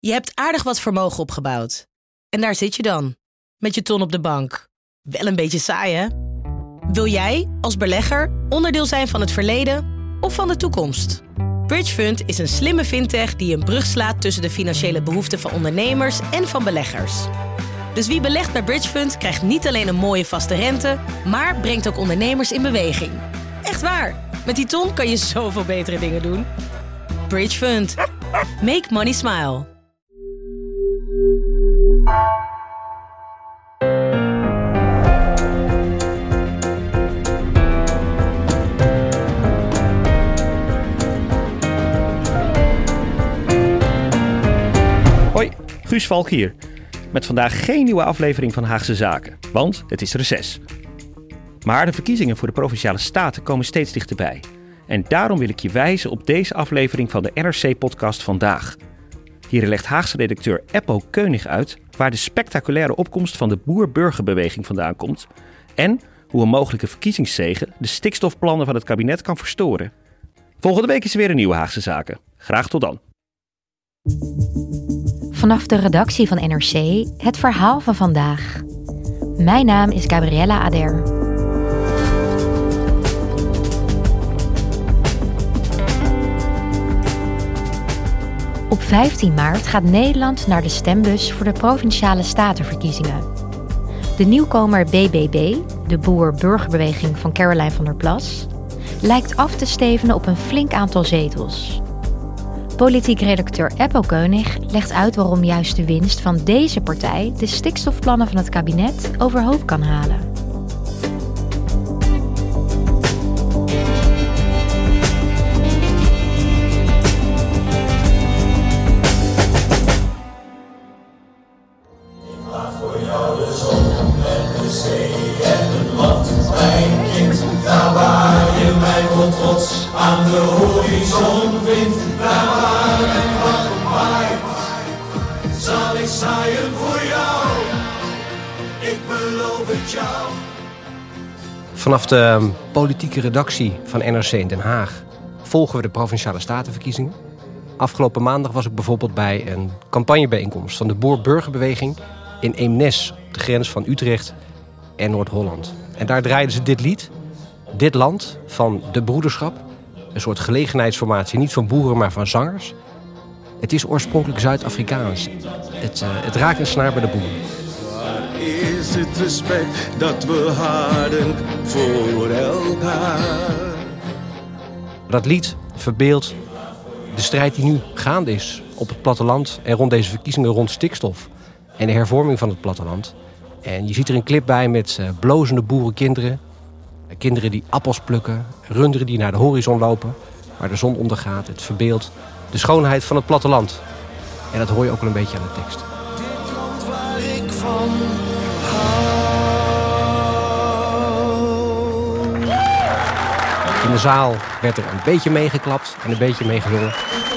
Je hebt aardig wat vermogen opgebouwd. En daar zit je dan, met je ton op de bank. Wel een beetje saai, hè? Wil jij, als belegger, onderdeel zijn van het verleden of van de toekomst? Bridgefund is een slimme fintech die een brug slaat tussen de financiële behoeften van ondernemers en van beleggers. Dus wie belegt bij Bridgefund krijgt niet alleen een mooie vaste rente, maar brengt ook ondernemers in beweging. Echt waar, met die ton kan je zoveel betere dingen doen. Bridgefund. Make money smile. Hoi, Guus Valk hier. Met vandaag geen nieuwe aflevering van Haagse Zaken, want het is reces. Maar de verkiezingen voor de Provinciale Staten komen steeds dichterbij. En daarom wil ik je wijzen op deze aflevering van de NRC-podcast Vandaag. Hier legt Haagse redacteur Eppo Keunig uit waar de spectaculaire opkomst van de boer-burgerbeweging vandaan komt en hoe een mogelijke verkiezingszege de stikstofplannen van het kabinet kan verstoren. Volgende week is er weer een nieuwe Haagse Zaken. Graag tot dan. Vanaf de redactie van NRC het verhaal van vandaag. Mijn naam is Gabriella Ader. Op 15 maart gaat Nederland naar de stembus voor de Provinciale Statenverkiezingen. De nieuwkomer BBB, de boer-burgerbeweging van Caroline van der Plas, lijkt af te stevenen op een flink aantal zetels. Politiek redacteur Eppo Keunig legt uit waarom juist de winst van deze partij de stikstofplannen van het kabinet overhoop kan halen. Aan de horizon vindt, daar waar mijn vlag op waait, zal ik zaaien voor jou, ik beloof het jou. Vanaf de politieke redactie van NRC in Den Haag volgen we de Provinciale Statenverkiezingen. Afgelopen maandag was ik bijvoorbeeld bij een campagnebijeenkomst van de boer-burgerbeweging in Eemnes, op de grens van Utrecht en Noord-Holland. En daar draaiden ze dit lied, Dit Land, van De Broederschap. Een soort gelegenheidsformatie, niet van boeren, maar van zangers. Het is oorspronkelijk Zuid-Afrikaans. Het raakt een snaar bij de boeren. Waar is het respect dat we hadden voor elkaar? Dat lied verbeeldt de strijd die nu gaande is op het platteland en rond deze verkiezingen rond stikstof en de hervorming van het platteland. En je ziet er een clip bij met blozende boerenkinderen. Kinderen die appels plukken, runderen die naar de horizon lopen, waar de zon ondergaat. Het verbeeldt de schoonheid van het platteland. En dat hoor je ook wel een beetje aan de tekst. Dit land waar ik van hou. In de zaal werd er een beetje meegeklapt en een beetje meegezongen.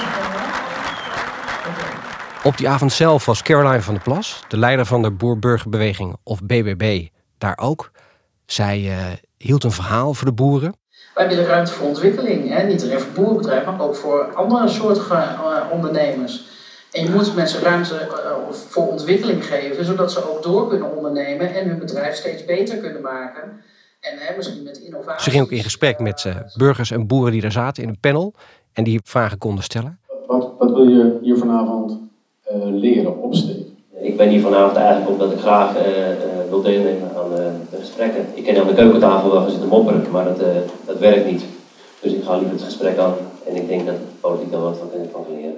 Op die avond zelf was Caroline van der Plas, de leider van de boer-burgerbeweging of BBB, daar ook. Zij hield een verhaal voor de boeren. Wij willen ruimte voor ontwikkeling. Hè? Niet alleen voor boerenbedrijven, maar ook voor andere soorten ondernemers. En je moet mensen ruimte voor ontwikkeling geven, zodat ze ook door kunnen ondernemen en hun bedrijf steeds beter kunnen maken. En misschien met innovatie. Ze ging ook in gesprek met burgers en boeren die daar zaten in een panel en die vragen konden stellen. Wat wil je hier vanavond leren, opsteken? Ik ben hier vanavond eigenlijk omdat ik graag wil deelnemen aan de gesprekken. Ik kan aan de keukentafel wel gaan zitten mopperen, maar dat werkt niet. Dus ik ga liever het gesprek aan en ik denk dat de politiek daar wat van kan leren.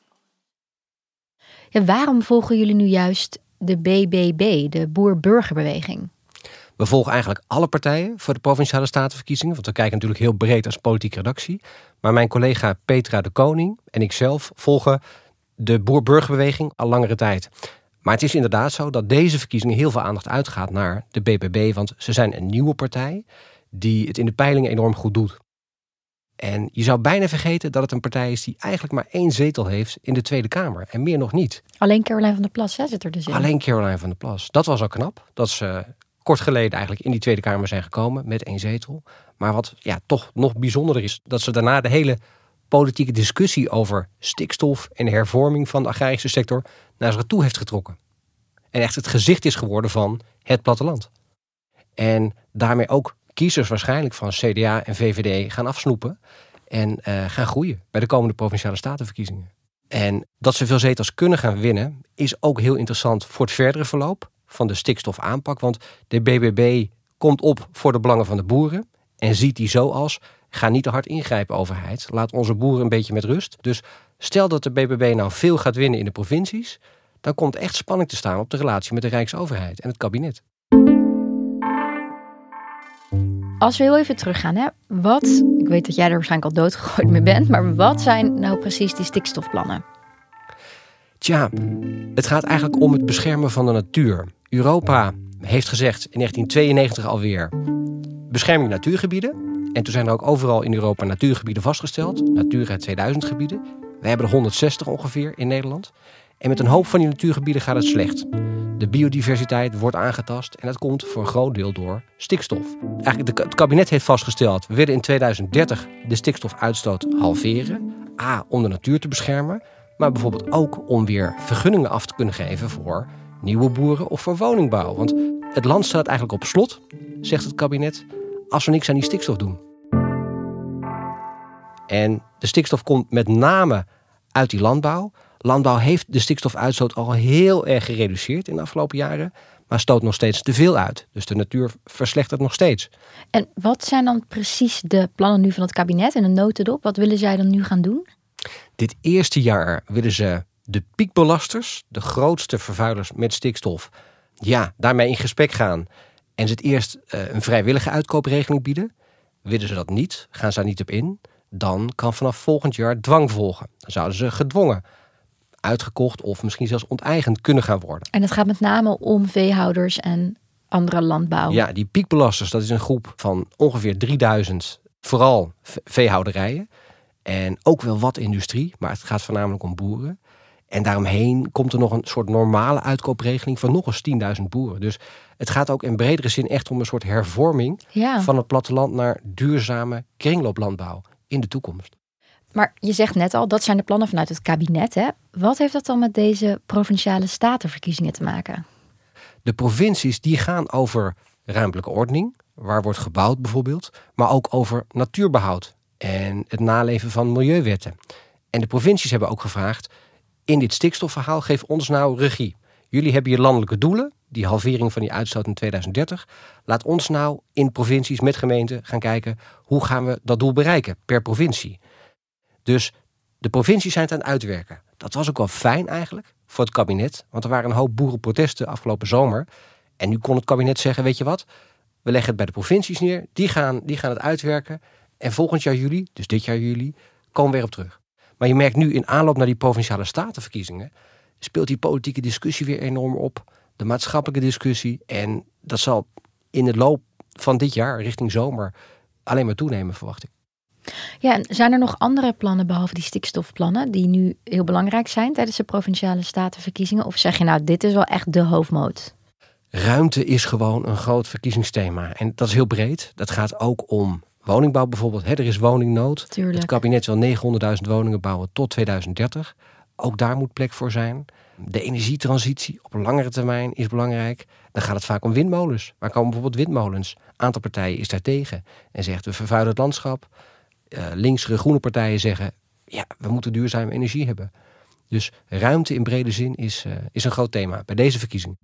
Ja, waarom volgen jullie nu juist de BBB, de boer-burgerbeweging? We volgen eigenlijk alle partijen voor de Provinciale Statenverkiezingen, want we kijken natuurlijk heel breed als politieke redactie. Maar mijn collega Petra de Koning en ikzelf volgen de boer-burgerbeweging al langere tijd. Maar het is inderdaad zo dat deze verkiezingen heel veel aandacht uitgaat naar de BBB, want ze zijn een nieuwe partij die het in de peilingen enorm goed doet. En je zou bijna vergeten dat het een partij is die eigenlijk maar 1 zetel heeft in de Tweede Kamer. En meer nog niet. Alleen Caroline van der Plas zit er dus in. Alleen Caroline van der Plas. Dat was al knap. Dat ze kort geleden eigenlijk in die Tweede Kamer zijn gekomen met 1 zetel. Maar wat toch nog bijzonderder is, dat ze daarna de hele politieke discussie over stikstof en de hervorming van de agrarische sector naar zich toe heeft getrokken. En echt het gezicht is geworden van het platteland. En daarmee ook kiezers waarschijnlijk van CDA en VVD gaan afsnoepen en gaan groeien bij de komende Provinciale Statenverkiezingen. En dat ze veel zetels kunnen gaan winnen is ook heel interessant voor het verdere verloop van de stikstofaanpak. Want de BBB komt op voor de belangen van de boeren en ziet die zo als: ga niet te hard ingrijpen, overheid. Laat onze boeren een beetje met rust. Dus stel dat de BBB nou veel gaat winnen in de provincies, dan komt echt spanning te staan op de relatie met de Rijksoverheid en het kabinet. Als we heel even teruggaan, hè? Ik weet dat jij er waarschijnlijk al doodgegooid mee bent, maar wat zijn nou precies die stikstofplannen? Tja, het gaat eigenlijk om het beschermen van de natuur. Europa heeft gezegd in 1992 alweer: bescherming natuurgebieden. En toen zijn er ook overal in Europa natuurgebieden vastgesteld. Natura 2000 gebieden. We hebben er 160 ongeveer in Nederland. En met een hoop van die natuurgebieden gaat het slecht. De biodiversiteit wordt aangetast en dat komt voor een groot deel door stikstof. Eigenlijk het kabinet heeft vastgesteld: we willen in 2030 de stikstofuitstoot halveren. Om de natuur te beschermen, maar bijvoorbeeld ook om weer vergunningen af te kunnen geven voor nieuwe boeren of voor woningbouw. Want het land staat eigenlijk op slot, zegt het kabinet, als we niks aan die stikstof doen. En de stikstof komt met name uit die landbouw. Landbouw heeft de stikstofuitstoot al heel erg gereduceerd in de afgelopen jaren, maar stoot nog steeds te veel uit. Dus de natuur verslechtert nog steeds. En wat zijn dan precies de plannen nu van het kabinet en een notendop? Wat willen zij dan nu gaan doen? Dit eerste jaar willen ze de piekbelasters, de grootste vervuilers met stikstof, daarmee in gesprek gaan en ze het eerst een vrijwillige uitkoopregeling bieden. Willen ze dat niet, gaan ze daar niet op in, dan kan vanaf volgend jaar dwang volgen. Dan zouden ze gedwongen uitgekocht of misschien zelfs onteigend kunnen gaan worden. En het gaat met name om veehouders en andere landbouw. Ja, die piekbelasters, dat is een groep van ongeveer 3000, vooral veehouderijen. En ook wel wat industrie, maar het gaat voornamelijk om boeren. En daaromheen komt er nog een soort normale uitkoopregeling van nog eens 10.000 boeren. Dus het gaat ook in bredere zin echt om een soort hervorming van het platteland naar duurzame kringlooplandbouw in de toekomst. Maar je zegt net al, dat zijn de plannen vanuit het kabinet, hè? Wat heeft dat dan met deze Provinciale Statenverkiezingen te maken? De provincies die gaan over ruimtelijke ordening, waar wordt gebouwd bijvoorbeeld, maar ook over natuurbehoud en het naleven van milieuwetten. En de provincies hebben ook gevraagd: in dit stikstofverhaal, geef ons nou regie. Jullie hebben je landelijke doelen, die halvering van die uitstoot in 2030. Laat ons nou in provincies met gemeenten gaan kijken: hoe gaan we dat doel bereiken per provincie? Dus de provincies zijn het aan het uitwerken. Dat was ook wel fijn eigenlijk voor het kabinet, want er waren een hoop boerenprotesten afgelopen zomer. En nu kon het kabinet zeggen: weet je wat, we leggen het bij de provincies neer, die gaan het uitwerken. En volgend jaar juli, dus dit jaar juli, komen we weer op terug. Maar je merkt nu in aanloop naar die Provinciale Statenverkiezingen speelt die politieke discussie weer enorm op. De maatschappelijke discussie. En dat zal in de loop van dit jaar, richting zomer, alleen maar toenemen, verwacht ik. Ja, en zijn er nog andere plannen behalve die stikstofplannen die nu heel belangrijk zijn tijdens de Provinciale Statenverkiezingen? Of zeg je nou, dit is wel echt de hoofdmoot? Ruimte is gewoon een groot verkiezingsthema. En dat is heel breed. Dat gaat ook om woningbouw bijvoorbeeld. Er is woningnood. Tuurlijk. Het kabinet wil 900.000 woningen bouwen tot 2030. Ook daar moet plek voor zijn. De energietransitie op een langere termijn is belangrijk. Dan gaat het vaak om windmolens. Waar komen bijvoorbeeld windmolens? Een aantal partijen is daar tegen en zegt: we vervuilen het landschap. Linkse groene partijen zeggen: we moeten duurzame energie hebben. Dus ruimte in brede zin is een groot thema bij deze verkiezing.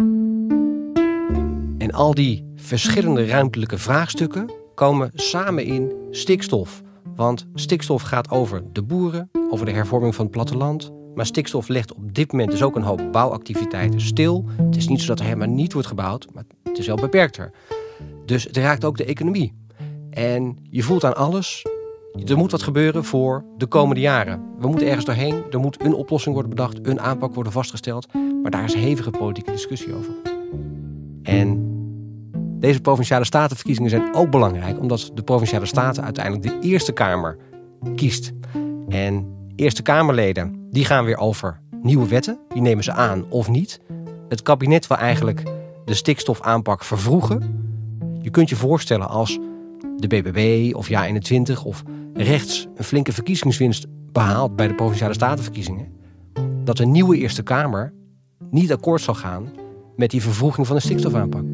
En al die verschillende ruimtelijke vraagstukken komen samen in stikstof. Want stikstof gaat over de boeren, over de hervorming van het platteland. Maar stikstof legt op dit moment dus ook een hoop bouwactiviteiten stil. Het is niet zo dat er helemaal niet wordt gebouwd, maar het is wel beperkter. Dus het raakt ook de economie. En je voelt aan alles: er moet wat gebeuren voor de komende jaren. We moeten ergens doorheen. Er moet een oplossing worden bedacht, een aanpak worden vastgesteld. Maar daar is hevige politieke discussie over. En deze Provinciale Statenverkiezingen zijn ook belangrijk, omdat de Provinciale Staten uiteindelijk de Eerste Kamer kiest. En Eerste Kamerleden, die gaan weer over nieuwe wetten. Die nemen ze aan of niet. Het kabinet wil eigenlijk de stikstofaanpak vervroegen. Je kunt je voorstellen als de BBB of JA21 of rechts een flinke verkiezingswinst behaald bij de Provinciale Statenverkiezingen, dat een nieuwe Eerste Kamer niet akkoord zal gaan met die vervroeging van de stikstofaanpak.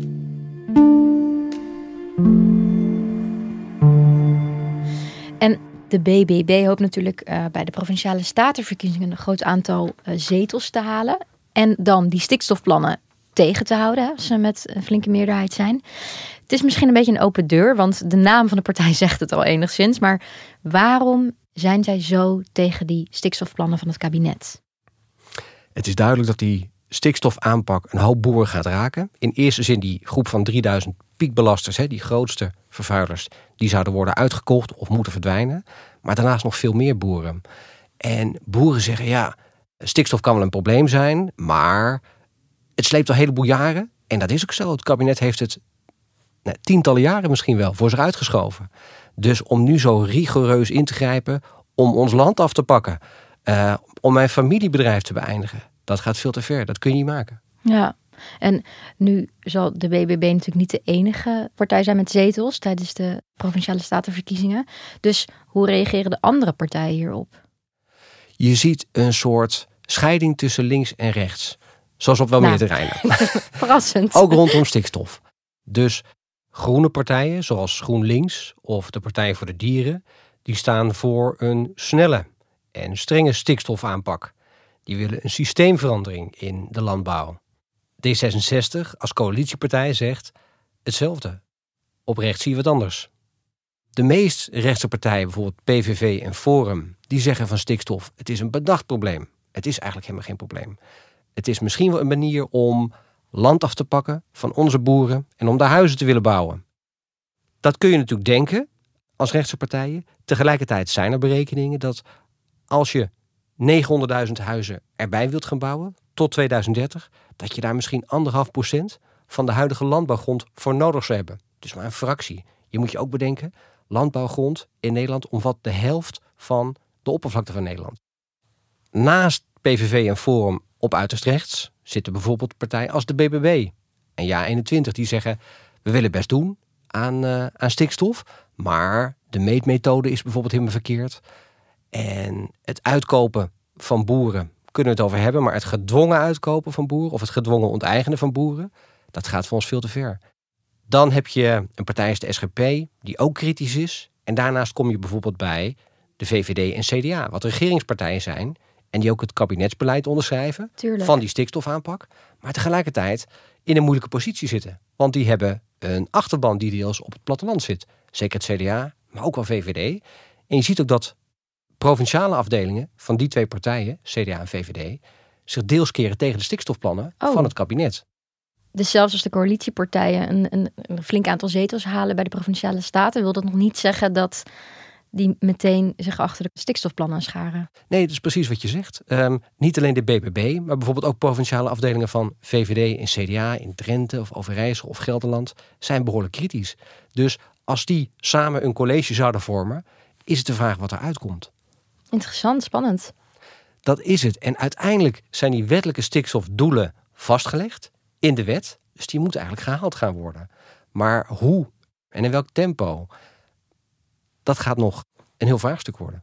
En de BBB hoopt natuurlijk bij de Provinciale Statenverkiezingen een groot aantal zetels te halen. En dan die stikstofplannen tegen te houden, als ze met een flinke meerderheid zijn. Het is misschien een beetje een open deur, want de naam van de partij zegt het al enigszins. Maar waarom zijn zij zo tegen die stikstofplannen van het kabinet? Het is duidelijk dat die stikstofaanpak een hoop boeren gaat raken. In eerste zin die groep van 3000 piekbelasters, die grootste vervuilers, die zouden worden uitgekocht of moeten verdwijnen. Maar daarnaast nog veel meer boeren. En boeren zeggen, ja, stikstof kan wel een probleem zijn, maar het sleept al een heleboel jaren. En dat is ook zo. Het kabinet heeft het tientallen jaren misschien wel voor zich uitgeschoven. Dus om nu zo rigoureus in te grijpen, om ons land af te pakken, om mijn familiebedrijf te beëindigen, dat gaat veel te ver. Dat kun je niet maken. Ja, en nu zal de BBB natuurlijk niet de enige partij zijn met zetels tijdens de Provinciale Statenverkiezingen. Dus hoe reageren de andere partijen hierop? Je ziet een soort scheiding tussen links en rechts. Zoals op wel meer terreinen. Verrassend. Ook rondom stikstof. Dus groene partijen, zoals GroenLinks of de Partij voor de Dieren, die staan voor een snelle en strenge stikstofaanpak. Die willen een systeemverandering in de landbouw. D66 als coalitiepartij zegt hetzelfde. Op rechts zie je wat anders. De meest rechtse partijen, bijvoorbeeld PVV en Forum, die zeggen van stikstof, het is een bedacht probleem. Het is eigenlijk helemaal geen probleem. Het is misschien wel een manier om land af te pakken van onze boeren en om daar huizen te willen bouwen. Dat kun je natuurlijk denken als rechtse partijen. Tegelijkertijd zijn er berekeningen dat als je 900.000 huizen erbij wilt gaan bouwen tot 2030, dat je daar misschien 1,5% van de huidige landbouwgrond voor nodig zou hebben. Dus maar een fractie. Je moet je ook bedenken, landbouwgrond in Nederland omvat de helft van de oppervlakte van Nederland. Naast PVV en Forum op uiterst rechts zitten bijvoorbeeld partijen als de BBB en JA21 die zeggen, we willen best doen aan stikstof, maar de meetmethode is bijvoorbeeld helemaal verkeerd. En het uitkopen van boeren kunnen we het over hebben, maar het gedwongen uitkopen van boeren of het gedwongen onteigenen van boeren, dat gaat voor ons veel te ver. Dan heb je een partij als de SGP die ook kritisch is. En daarnaast kom je bijvoorbeeld bij de VVD en CDA, wat regeringspartijen zijn en die ook het kabinetsbeleid onderschrijven van die stikstofaanpak, maar tegelijkertijd in een moeilijke positie zitten. Want die hebben een achterban die deels op het platteland zit. Zeker het CDA, maar ook wel VVD. En je ziet ook dat provinciale afdelingen van die twee partijen, CDA en VVD, zich deels keren tegen de stikstofplannen van het kabinet. Dus zelfs als de coalitiepartijen een flink aantal zetels halen bij de Provinciale Staten, wil dat nog niet zeggen dat die meteen zich achter de stikstofplannen scharen. Nee, dat is precies wat je zegt. Niet alleen de BBB, maar bijvoorbeeld ook provinciale afdelingen van VVD en CDA in Drenthe of Overijssel of Gelderland zijn behoorlijk kritisch. Dus als die samen een college zouden vormen, is het de vraag wat er uitkomt. Interessant, spannend. Dat is het. En uiteindelijk zijn die wettelijke stikstofdoelen vastgelegd in de wet. Dus die moeten eigenlijk gehaald gaan worden. Maar hoe en in welk tempo, dat gaat nog een heel vraagstuk worden.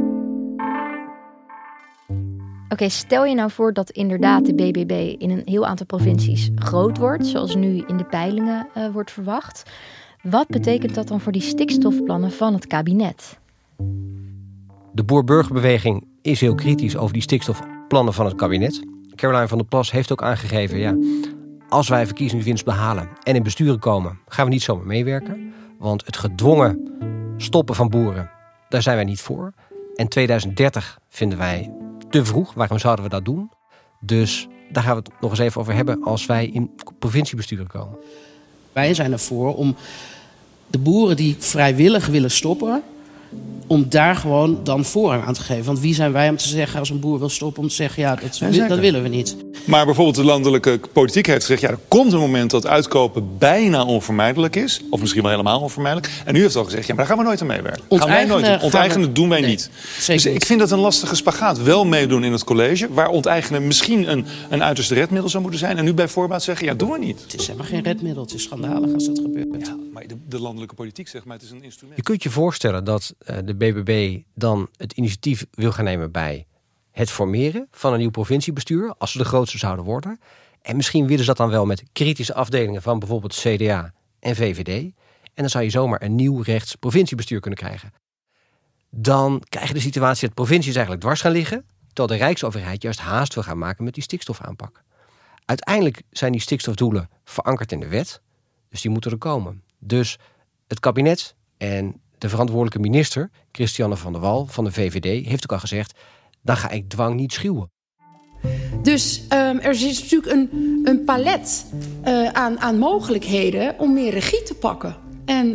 Oké, stel je nou voor dat inderdaad de BBB in een heel aantal provincies groot wordt, zoals nu in de peilingen wordt verwacht. Wat betekent dat dan voor die stikstofplannen van het kabinet? De boer-burgerbeweging is heel kritisch over die stikstofplannen van het kabinet. Caroline van der Plas heeft ook aangegeven, als wij verkiezingswinst behalen en in besturen komen, gaan we niet zomaar meewerken. Want het gedwongen stoppen van boeren, daar zijn wij niet voor. En 2030 vinden wij te vroeg. Waarom zouden we dat doen? Dus daar gaan we het nog eens even over hebben als wij in provinciebesturen komen. Wij zijn ervoor om de boeren die vrijwillig willen stoppen, om daar gewoon dan voorrang aan te geven. Want wie zijn wij om te zeggen, als een boer wil stoppen, om te zeggen, dat willen we niet. Maar bijvoorbeeld de landelijke politiek heeft gezegd... er komt een moment dat uitkopen bijna onvermijdelijk is. Of misschien wel helemaal onvermijdelijk. En u heeft al gezegd, maar daar gaan we nooit aan meewerken. Onteigenen doen wij niet. Dus ik vind dat een lastige spagaat. Wel meedoen in het college, waar onteigenen misschien een uiterste redmiddel zou moeten zijn. En nu bij voorbaat zeggen, doen we niet. Het is helemaal geen redmiddel, het is schandalig als dat gebeurt. Ja, maar de landelijke politiek zegt, maar het is een instrument. Je kunt je voorstellen dat de BBB dan het initiatief wil gaan nemen bij het formeren van een nieuw provinciebestuur, als ze de grootste zouden worden. En misschien willen ze dat dan wel met kritische afdelingen van bijvoorbeeld CDA en VVD. En dan zou je zomaar een nieuw rechts provinciebestuur kunnen krijgen. Dan krijg je de situatie dat provincies eigenlijk dwars gaan liggen, terwijl de Rijksoverheid juist haast wil gaan maken met die stikstofaanpak. Uiteindelijk zijn die stikstofdoelen verankerd in de wet, dus die moeten er komen. Dus het kabinet en de verantwoordelijke minister, Christiane van der Wal van de VVD, heeft ook al gezegd, dan ga ik dwang niet schuwen. Dus er is natuurlijk een palet aan mogelijkheden om meer regie te pakken. En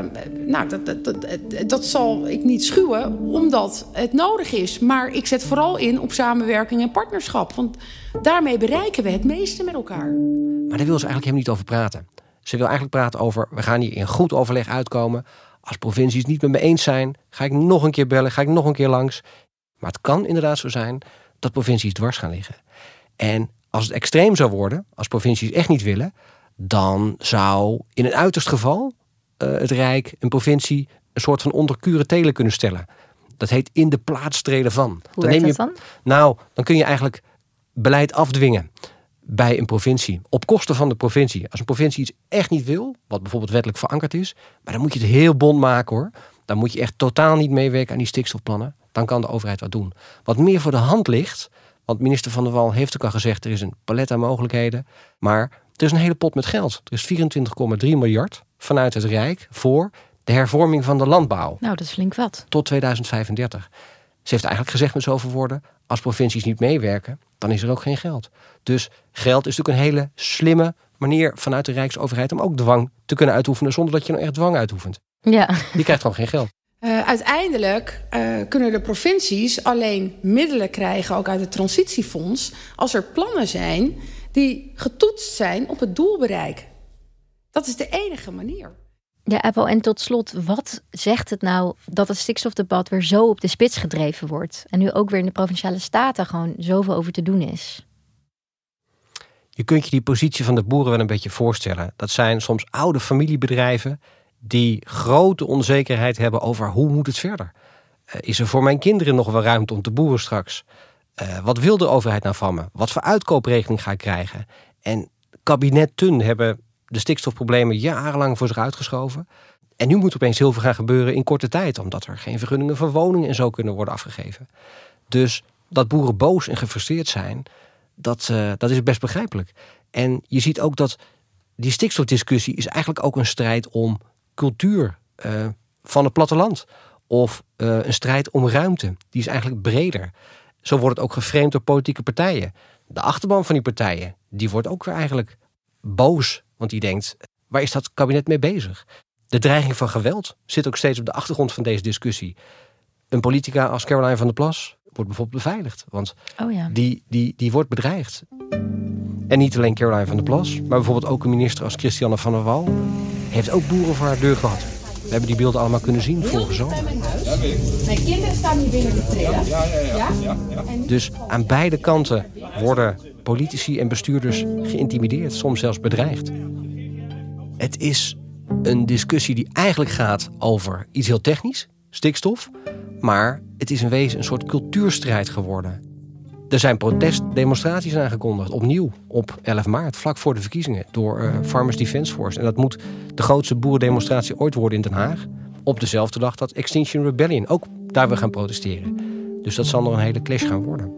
dat zal ik niet schuwen, omdat het nodig is. Maar ik zet vooral in op samenwerking en partnerschap. Want daarmee bereiken we het meeste met elkaar. Maar daar wil ze eigenlijk helemaal niet over praten. Ze wil eigenlijk praten over, we gaan hier in goed overleg uitkomen. Als provincies het niet met me eens zijn, ga ik nog een keer bellen, ga ik nog een keer langs. Maar het kan inderdaad zo zijn dat provincies dwars gaan liggen. En als het extreem zou worden, als provincies echt niet willen, dan zou in een uiterst geval het Rijk, een provincie, een soort van onder curatele kunnen stellen. Dat heet in de plaats treden van. Hoe werkt dat dan? Nou, dan kun je eigenlijk beleid afdwingen bij een provincie, op kosten van de provincie. Als een provincie iets echt niet wil, wat bijvoorbeeld wettelijk verankerd is, maar dan moet je het heel bond maken hoor. Dan moet je echt totaal niet meewerken aan die stikstofplannen. Dan kan de overheid wat doen. Wat meer voor de hand ligt, want minister Van der Wal heeft ook al gezegd, er is een palet aan mogelijkheden, maar er is een hele pot met geld. Er is 24,3 miljard vanuit het Rijk voor de hervorming van de landbouw. Nou, dat is flink wat. Tot 2035. Ze heeft eigenlijk gezegd met zoveel woorden, als provincies niet meewerken, dan is er ook geen geld. Dus geld is natuurlijk een hele slimme manier vanuit de Rijksoverheid om ook dwang te kunnen uitoefenen zonder dat je nou echt dwang uitoefent. Ja. Die krijgt gewoon geen geld. Uiteindelijk kunnen de provincies alleen middelen krijgen, ook uit het transitiefonds, als er plannen zijn die getoetst zijn op het doelbereik. Dat is de enige manier. Ja, Apple, en tot slot, wat zegt het nou dat het stikstofdebat weer zo op de spits gedreven wordt? En nu ook weer in de Provinciale Staten gewoon zoveel over te doen is? Je kunt je die positie van de boeren wel een beetje voorstellen. Dat zijn soms oude familiebedrijven die grote onzekerheid hebben over hoe moet het verder. Is er voor mijn kinderen nog wel ruimte om te boeren straks? Wat wil de overheid nou van me? Wat voor uitkoopregeling ga ik krijgen? En kabinetten hebben de stikstofproblemen jarenlang voor zich uitgeschoven. En nu moet opeens heel veel gaan gebeuren in korte tijd, omdat er geen vergunningen voor woningen en zo kunnen worden afgegeven. Dus dat boeren boos en gefrustreerd zijn, dat is best begrijpelijk. En je ziet ook dat die stikstofdiscussie is eigenlijk ook een strijd om cultuur van het platteland. Of een strijd om ruimte. Die is eigenlijk breder. Zo wordt het ook geframed door politieke partijen. De achterban van die partijen, die wordt ook weer eigenlijk boos. Want die denkt, waar is dat kabinet mee bezig? De dreiging van geweld zit ook steeds op de achtergrond van deze discussie. Een politica als Caroline van der Plas wordt bijvoorbeeld beveiligd. Want die wordt bedreigd. En niet alleen Caroline van der Plas, maar bijvoorbeeld ook een minister als Christiane van der Wal heeft ook boeren voor haar deur gehad. We hebben die beelden allemaal kunnen zien vorige zomer. Mijn kinderen staan hier binnen te trillen. Ja? Dus aan beide kanten worden politici en bestuurders geïntimideerd, soms zelfs bedreigd. Het is een discussie die eigenlijk gaat over iets heel technisch, stikstof, maar het is in wezen een soort cultuurstrijd geworden. Er zijn protestdemonstraties aangekondigd, opnieuw op 11 maart, vlak voor de verkiezingen, door Farmers Defence Force. En dat moet de grootste boerendemonstratie ooit worden in Den Haag. Op dezelfde dag dat Extinction Rebellion ook daar wil gaan protesteren. Dus dat zal nog een hele clash gaan worden.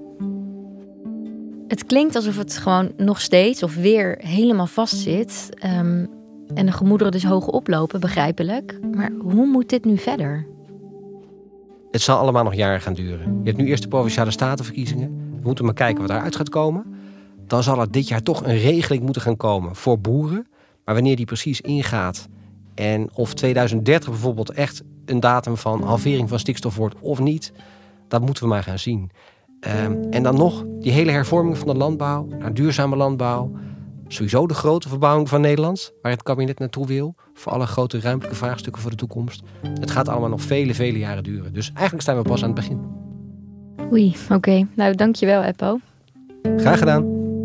Het klinkt alsof het gewoon nog steeds of weer helemaal vastzit. En de gemoederen dus hoog oplopen, begrijpelijk. Maar hoe moet dit nu verder? Het zal allemaal nog jaren gaan duren. Je hebt nu eerst de Provinciale Statenverkiezingen. We moeten maar kijken wat daaruit gaat komen. Dan zal er dit jaar toch een regeling moeten gaan komen voor boeren. Maar wanneer die precies ingaat en of 2030 bijvoorbeeld echt een datum van halvering van stikstof wordt of niet, dat moeten we maar gaan zien. En dan nog die hele hervorming van de landbouw naar duurzame landbouw. Sowieso de grote verbouwing van Nederland, waar het kabinet naartoe wil. Voor alle grote ruimtelijke vraagstukken voor de toekomst. Het gaat allemaal nog vele jaren duren. Dus eigenlijk staan we pas aan het begin. Oei, oké. Nou, dankjewel, Eppo. Graag gedaan.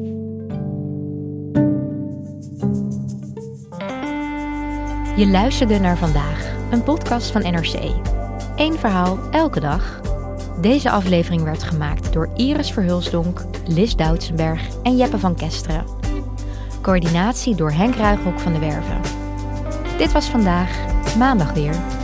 Je luisterde naar Vandaag, een podcast van NRC. Eén verhaal, elke dag. Deze aflevering werd gemaakt door Iris Verhulsdonk, Lis Doutsenberg en Jeppe van Kesteren. Coördinatie door Henk Ruigrok van de Werven. Dit was Vandaag, maandag weer.